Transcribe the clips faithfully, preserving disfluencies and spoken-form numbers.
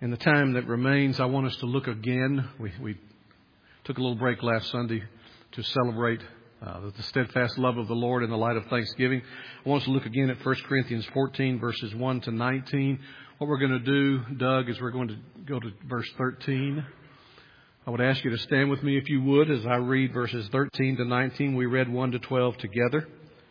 In the time that remains, I want us to look again. We, we took a little break last Sunday to celebrate uh, the steadfast love of the Lord in the light of Thanksgiving. I want us to look again at First Corinthians fourteen, verses one to nineteen. What we're going to do, Doug, is we're going to go to verse thirteen. I would ask you to stand with me, if you would, as I read verses thirteen to nineteen. We read one to twelve together.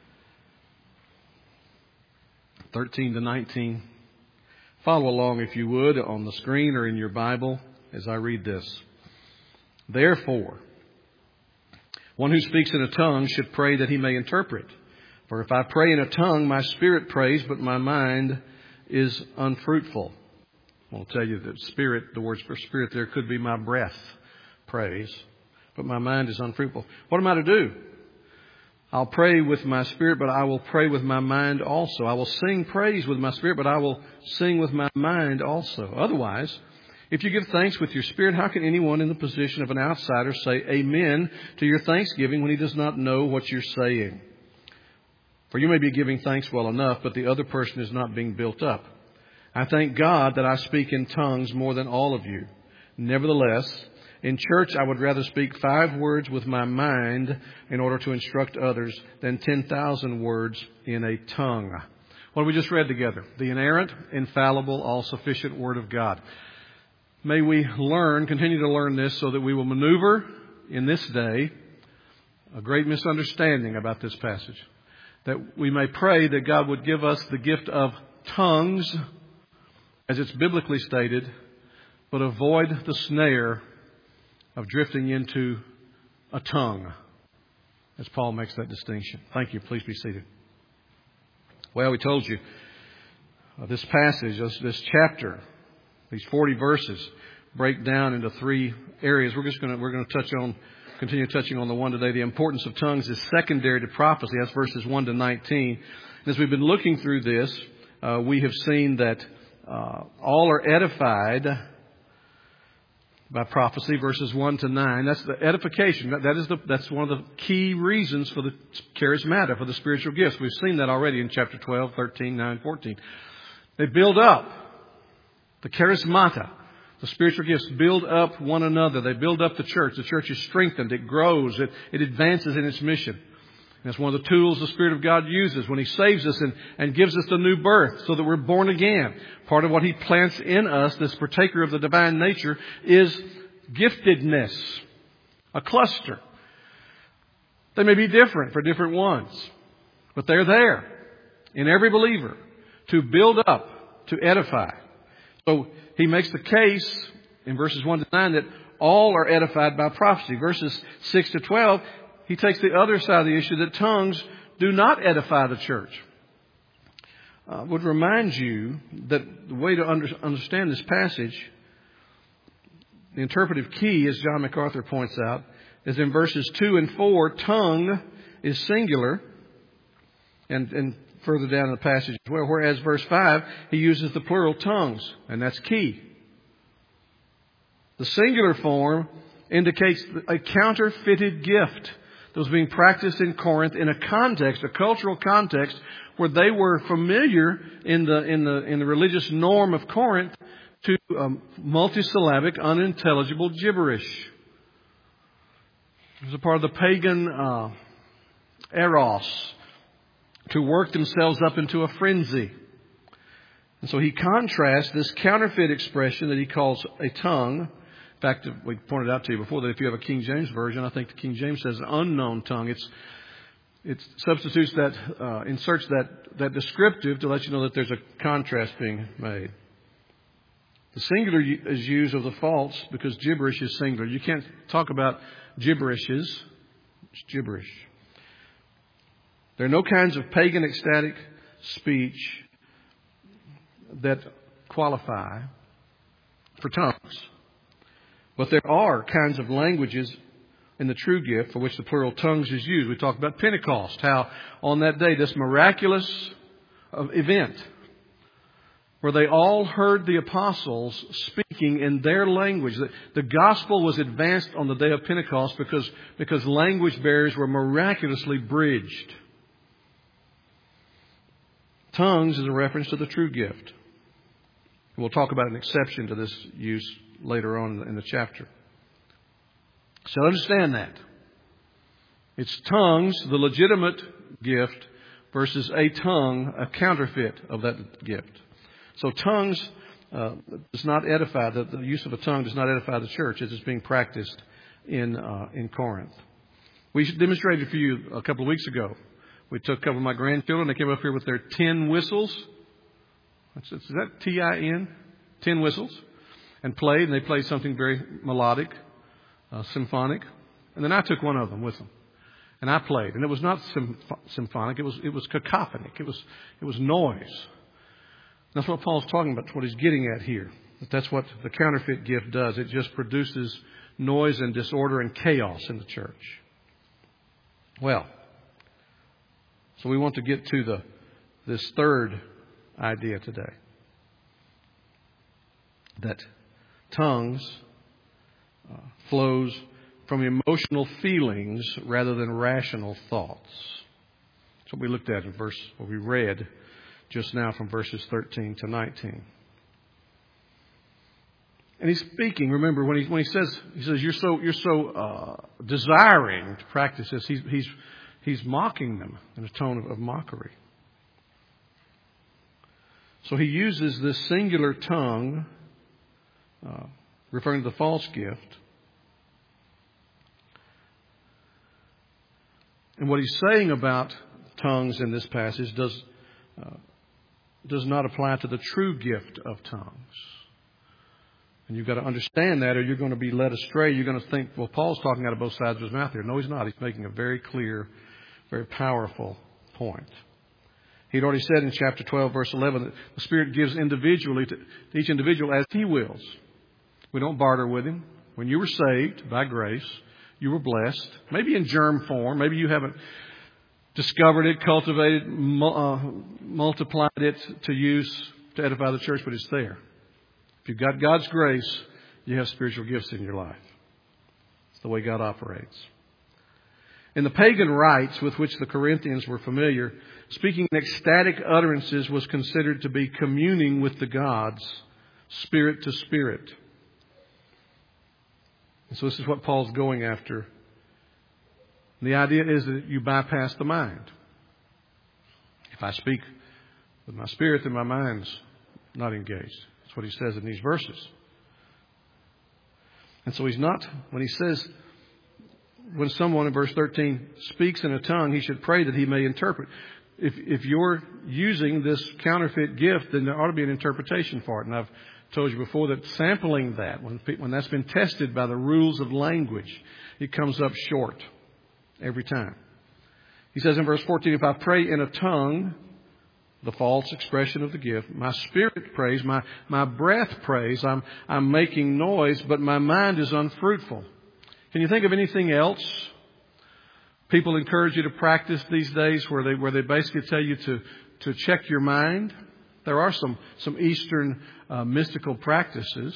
thirteen to nineteen. Follow along, if you would, on the screen or in your Bible as I read this. Therefore, one who speaks in a tongue should pray that he may interpret. For if I pray in a tongue, my spirit prays, but my mind is unfruitful. I'll tell you that spirit, the word for spirit there could be my breath prays, but my mind is unfruitful. What am I to do? I'll pray with my spirit, but I will pray with my mind also. I will sing praise with my spirit, but I will sing with my mind also. Otherwise, if you give thanks with your spirit, how can anyone in the position of an outsider say amen to your thanksgiving when he does not know what you're saying? For you may be giving thanks well enough, but the other person is not being built up. I thank God that I speak in tongues more than all of you. Nevertheless, in church, I would rather speak five words with my mind in order to instruct others than ten thousand words in a tongue. What we just read together, the inerrant, infallible, all-sufficient Word of God. May we learn, continue to learn this so that we will maneuver in this day a great misunderstanding about this passage. That we may pray that God would give us the gift of tongues, as it's biblically stated, but avoid the snare of drifting into a tongue, as Paul makes that distinction. Thank you. Please be seated. Well, we told you uh, this passage, this, this chapter, these forty verses break down into three areas. We're just going to we're going to touch on, continue touching on the one today. The importance of tongues is secondary to prophecy. That's verses one to nineteen. And as we've been looking through this, uh, we have seen that uh, all are edified by prophecy, verses one to nine. That's the edification. That, that is the, that's one of the key reasons for the charismata, for the spiritual gifts. We've seen that already in chapter twelve, thirteen, nine, fourteen. They build up. The charismata, the spiritual gifts, build up one another. They build up the church. The church is strengthened. It grows. It, it advances in its mission. And it's one of the tools the Spirit of God uses when He saves us and, and gives us the new birth so that we're born again. Part of what He plants in us, this partaker of the divine nature, is giftedness, a cluster. They may be different for different ones, but they're there in every believer to build up, to edify. So he makes the case in verses one to nine that all are edified by prophecy. Verses six to twelve, he takes the other side of the issue that tongues do not edify the church. I would remind you that the way to under, understand this passage, the interpretive key, as John MacArthur points out, is in verses two and four, tongue is singular. And, and further down in the passage as well, whereas verse five, he uses the plural tongues, and that's key. The singular form indicates a counterfeited gift that was being practiced in Corinth in a context, a cultural context, where they were familiar in the in the in the religious norm of Corinth to um, multisyllabic, unintelligible gibberish. It was a part of the pagan uh, eros, to work themselves up into a frenzy. And so he contrasts this counterfeit expression that he calls a tongue. In fact, we pointed out to you before that if you have a King James version, I think the King James says an unknown tongue. It's it substitutes that, uh, inserts that, that descriptive to let you know that there's a contrast being made. The singular is used of the false because gibberish is singular. You can't talk about gibberishes. It's gibberish. There are no kinds of pagan ecstatic speech that qualify for tongues. But there are kinds of languages in the true gift for which the plural tongues is used. We talked about Pentecost, how on that day, this miraculous event where they all heard the apostles speaking in their language. The, the gospel was advanced on the day of Pentecost because, because language barriers were miraculously bridged. Tongues is a reference to the true gift. We'll talk about an exception to this use later on in the chapter. So understand that. It's tongues, the legitimate gift, versus a tongue, a counterfeit of that gift. So tongues uh, does not edify, the, the use of a tongue does not edify the church as it's being practiced in uh, in Corinth. We demonstrated for you a couple of weeks ago. We took a couple of my grandchildren. They came up here with their tin whistles. Is that T I N? Tin whistles. And played, and they played something very melodic, uh, symphonic. And then I took one of them with them. And I played. And it was not symph- symphonic. It was it was cacophonic. It was it was noise. That's what Paul's talking about. That's what he's getting at here. That's what the counterfeit gift does. It just produces noise and disorder and chaos in the church. Well, so we want to get to the this third idea today. That tongues uh, flows from emotional feelings rather than rational thoughts. That's what we looked at in verse, what we read just now from verses thirteen to nineteen. And he's speaking. Remember, when he when he says he says you're so you're so uh, desiring to practice this, he's he's he's mocking them in a tone of, of mockery. So he uses this singular tongue, uh, referring to the false gift. And what he's saying about tongues in this passage does uh, does not apply to the true gift of tongues. And you've got to understand that, or you're going to be led astray. You're going to think, well, Paul's talking out of both sides of his mouth here. No, he's not. He's making a very clear, very powerful point. He'd already said in chapter twelve, verse eleven, that the Spirit gives individually to each individual as He wills. We don't barter with Him. When you were saved by grace, you were blessed. Maybe in germ form. Maybe you haven't discovered it, cultivated, uh, multiplied it to use to edify the church, but it's there. If you've got God's grace, you have spiritual gifts in your life. It's the way God operates. In the pagan rites with which the Corinthians were familiar, speaking in ecstatic utterances was considered to be communing with the gods, spirit to spirit. And so this is what Paul's going after. The idea is that you bypass the mind. If I speak with my spirit, then my mind's not engaged. That's what he says in these verses. And so he's not, when he says, when someone in verse thirteen speaks in a tongue, he should pray that he may interpret. If, if you're using this counterfeit gift, then there ought to be an interpretation for it. And I've told you before that sampling that, when, when that's been tested by the rules of language, it comes up short every time. He says in verse fourteen, if I pray in a tongue, the false expression of the gift, my spirit prays, my, my breath prays, I'm, I'm making noise, but my mind is unfruitful. Can you think of anything else people encourage you to practice these days where they, where they basically tell you to, to check your mind? There are some, some Eastern uh, mystical practices.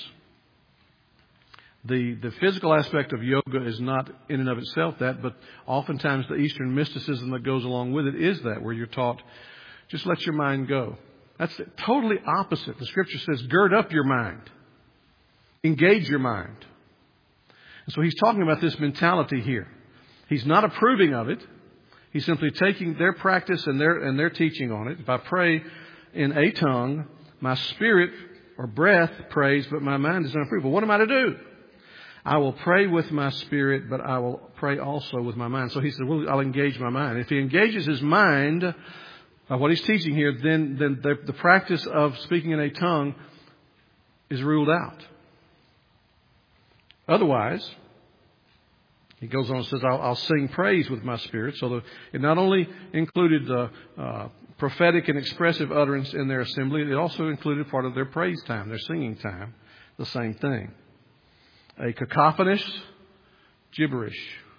The, the physical aspect of yoga is not in and of itself that, but oftentimes the Eastern mysticism that goes along with it is that, where you're taught, just let your mind go. That's totally opposite. The Scripture says, gird up your mind. Engage your mind. And so he's talking about this mentality here. He's not approving of it. He's simply taking their practice and their and their teaching on it. If I pray in a tongue, my spirit or breath prays, but my mind is unfruitful. What am I to do? I will pray with my spirit, but I will pray also with my mind. So he said, well, I'll engage my mind. If he engages his mind by what he's teaching here, then, then the, the practice of speaking in a tongue is ruled out. Otherwise, he goes on and says, I'll, I'll sing praise with my spirit. So the, it not only included the uh, prophetic and expressive utterance in their assembly, it also included part of their praise time, their singing time, the same thing. A cacophonous gibberish.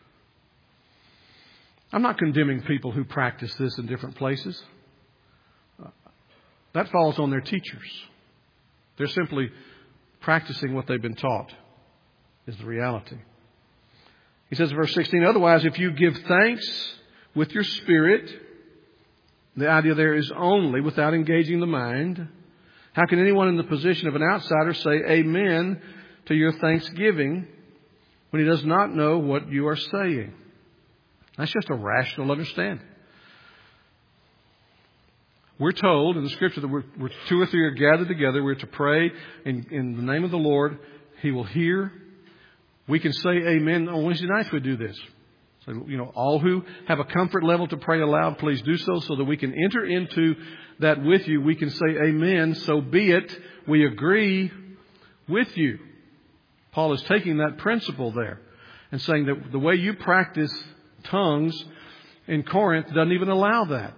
I'm not condemning people who practice this in different places. Uh, that falls on their teachers. They're simply practicing what they've been taught is the reality. He says in verse sixteen, otherwise, if you give thanks with your spirit, the idea there is only without engaging the mind. How can anyone in the position of an outsider say amen to your thanksgiving when he does not know what you are saying? That's just a rational understanding. We're told in the Scripture that we're, we're two or three are gathered together. We're to pray in, in the name of the Lord. He will hear. We can say amen. On Wednesday nights we do this. So, you know, all who have a comfort level to pray aloud, please do so, so that we can enter into that with you. We can say amen, so be it. We agree with you. Paul is taking that principle there and saying that the way you practice tongues in Corinth doesn't even allow that.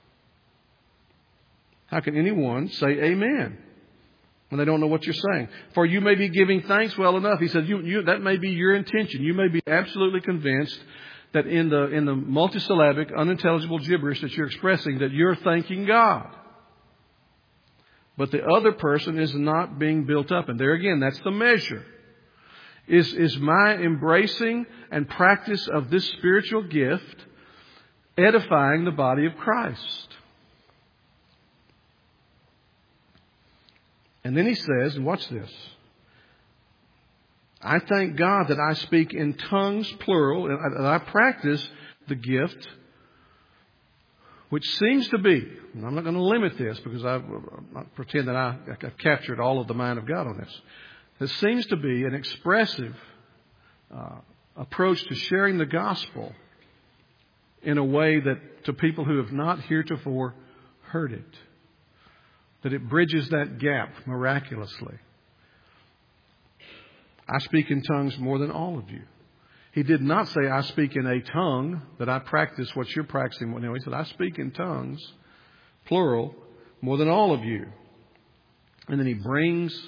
How can anyone say amen when they don't know what you're saying? For you may be giving thanks well enough. He said you, you, that may be your intention. You may be absolutely convinced that in the in the multisyllabic, unintelligible gibberish that you're expressing, that you're thanking God. But the other person is not being built up. And there again, that's the measure. Is, is my embracing and practice of this spiritual gift edifying the body of Christ? And then he says, and watch this, I thank God that I speak in tongues, plural, and I practice the gift, which seems to be, and I'm not going to limit this because I, I pretend that I, I've captured all of the mind of God on this. It seems to be an expressive uh, approach to sharing the gospel in a way that to people who have not heretofore heard it. That it bridges that gap miraculously. I speak in tongues more than all of you. He did not say, I speak in a tongue, that I practice what you're practicing. No, he said, I speak in tongues, plural, more than all of you. And then he brings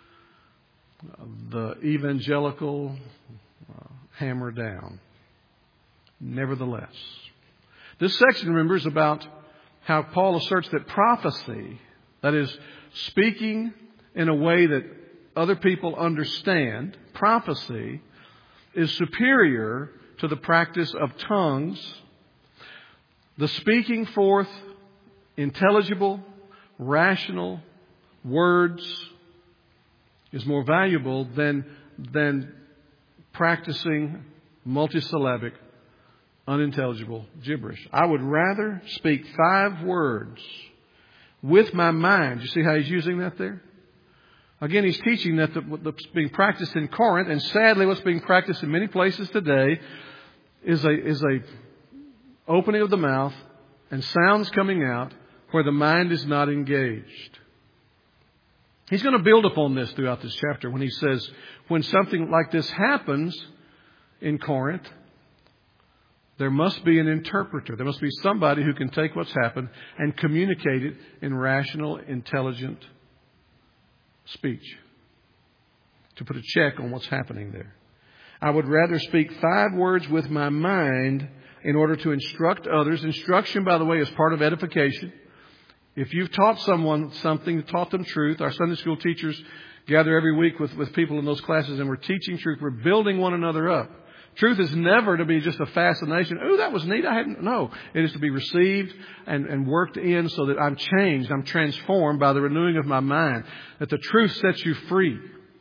the evangelical uh, hammer down. Nevertheless. This section, remember, is about how Paul asserts that prophecy, that is, speaking in a way that other people understand, prophecy is superior to the practice of tongues. The speaking forth intelligible, rational words is more valuable than, than practicing multisyllabic, unintelligible gibberish. I would rather speak five words with my mind. You see how he's using that there? Again, he's teaching that the, what's being practiced in Corinth, and sadly what's being practiced in many places today, is a is a opening of the mouth and sounds coming out where the mind is not engaged. He's going to build upon this throughout this chapter when he says, when something like this happens in Corinth, there must be an interpreter. There must be somebody who can take what's happened and communicate it in rational, intelligent speech, to put a check on what's happening there. I would rather speak five words with my mind in order to instruct others. Instruction, by the way, is part of edification. If you've taught someone something, taught them truth, our Sunday school teachers gather every week with, with people in those classes and we're teaching truth. We're building one another up. Truth is never to be just a fascination. Oh, that was neat. I hadn't. No, it is to be received and, and worked in so that I'm changed. I'm transformed by the renewing of my mind. That the truth sets you free.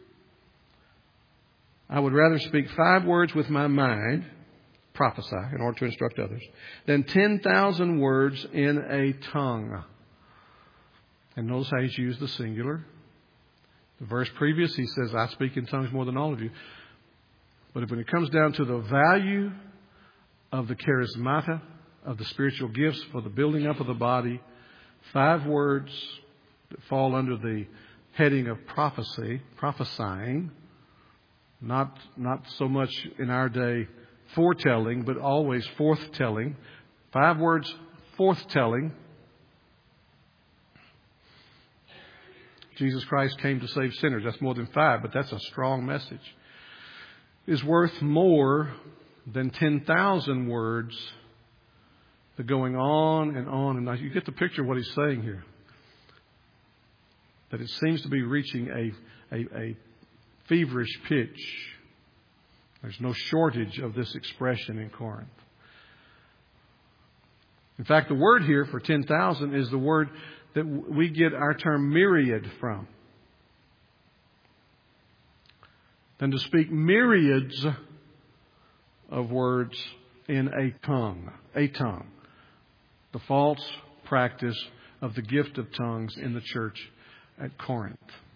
I would rather speak five words with my mind, prophesy in order to instruct others, than ten thousand words in a tongue. And notice how he's used the singular. The verse previous, he says, I speak in tongues more than all of you. But when it comes down to the value of the charismata, of the spiritual gifts for the building up of the body, five words that fall under the heading of prophecy, prophesying, not, not so much in our day foretelling, but always forthtelling. Five words forthtelling. Jesus Christ came to save sinners. That's more than five, but that's a strong message. Is worth more than ten thousand words that going on and on. And you get the picture of what he's saying here. That it seems to be reaching a, a, a feverish pitch. There's no shortage of this expression in Corinth. In fact, the word here for ten thousand is the word that we get our term myriad from. Than to speak myriads of words in a tongue. A tongue. The false practice of the gift of tongues in the church at Corinth.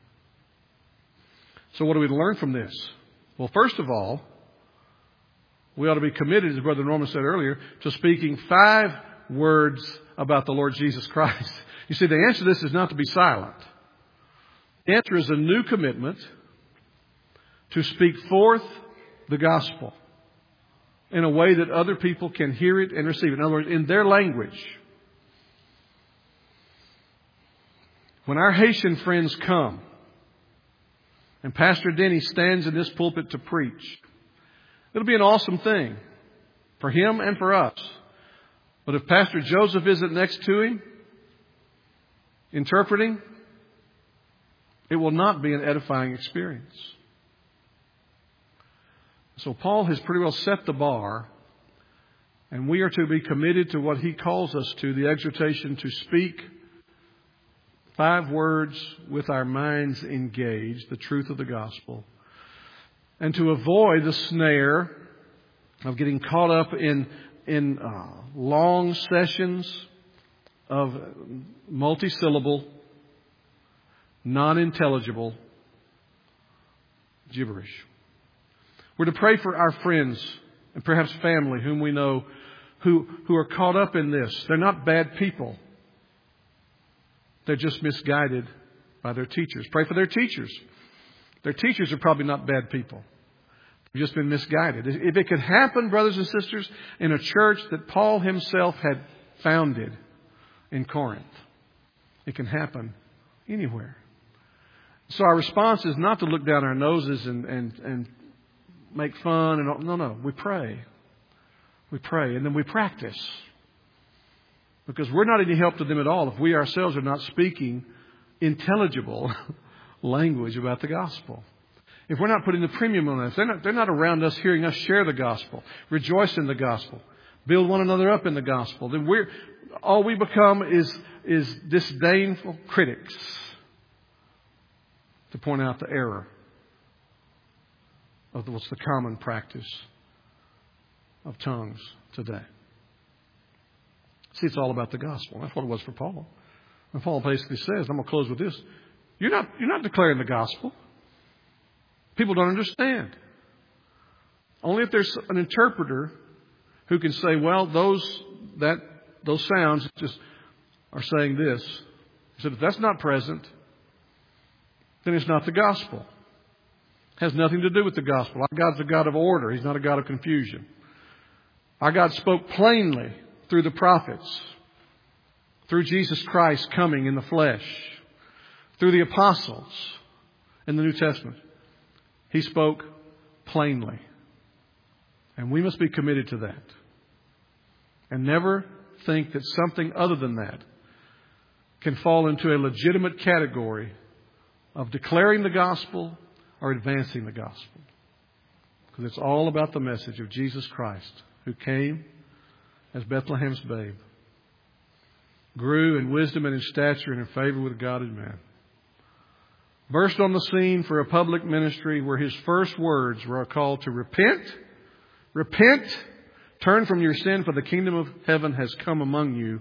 So what do we learn from this? Well, first of all, we ought to be committed, as Brother Norman said earlier, to speaking five words about the Lord Jesus Christ. You see, the answer to this is not to be silent. The answer is a new commitment to speak forth the gospel in a way that other people can hear it and receive it. In other words, in their language. When our Haitian friends come and Pastor Denny stands in this pulpit to preach, it'll be an awesome thing for him and for us. But if Pastor Joseph isn't next to him, interpreting, it will not be an edifying experience. So Paul has pretty well set the bar, and we are to be committed to what he calls us to, the exhortation to speak five words with our minds engaged, the truth of the gospel, and to avoid the snare of getting caught up in in uh, long sessions of multisyllable, non-intelligible gibberish. We're to pray for our friends and perhaps family whom we know who, who are caught up in this. They're not bad people. They're just misguided by their teachers. Pray for their teachers. Their teachers are probably not bad people. They've just been misguided. If it could happen, brothers and sisters, in a church that Paul himself had founded in Corinth, it can happen anywhere. So our response is not to look down our noses and, and, and make fun. and all. No, no. We pray. We pray. And then we practice. Because we're not any help to them at all if we ourselves are not speaking intelligible language about the gospel. If we're not putting the premium on us, they're not, they're not around us hearing us share the gospel, rejoice in the gospel, build one another up in the gospel, then we're, all we become is, is disdainful critics to point out the error of what's the common practice of tongues today. See, it's all about the gospel. That's what it was for Paul. And Paul basically says, I'm going to close with this. You're not, you're not declaring the gospel. People don't understand. Only if there's an interpreter who can say, well, those, that, those sounds just are saying this. He said, if that's not present, then it's not the gospel. It has nothing to do with the gospel. Our God's a God of order. He's not a God of confusion. Our God spoke plainly through the prophets, through Jesus Christ coming in the flesh, through the apostles in the New Testament. He spoke plainly. And we must be committed to that. And never think that something other than that can fall into a legitimate category of declaring the gospel or advancing the gospel. Because it's all about the message of Jesus Christ, who came as Bethlehem's babe, grew in wisdom and in stature and in favor with God and man, burst on the scene for a public ministry where his first words were a call to repent, repent, turn from your sin, for the kingdom of heaven has come among you,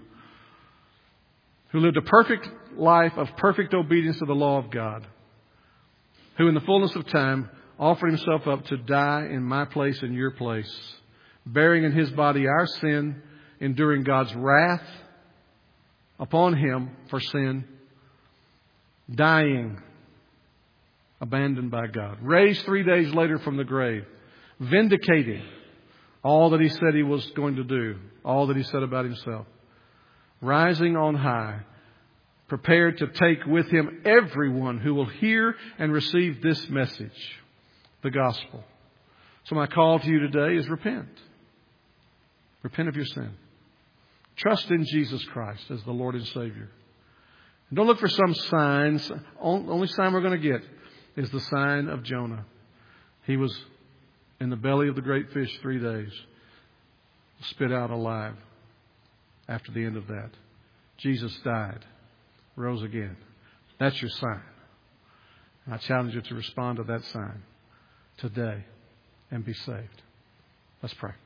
who lived a perfect life of perfect obedience to the law of God, who in the fullness of time offered himself up to die in my place and your place, bearing in his body our sin, enduring God's wrath upon him for sin, dying, abandoned by God, raised three days later from the grave, vindicating all that he said he was going to do, all that he said about himself, rising on high, prepared to take with him everyone who will hear and receive this message, the gospel. So my call to you today is repent. Repent of your sin. Trust in Jesus Christ as the Lord and Savior. And don't look for some signs. Only sign we're going to get is the sign of Jonah. He was in the belly of the great fish three days, spit out alive after the end of that. Jesus died rose again. That's your sign. And I challenge you to respond to that sign today and be saved. Let's pray.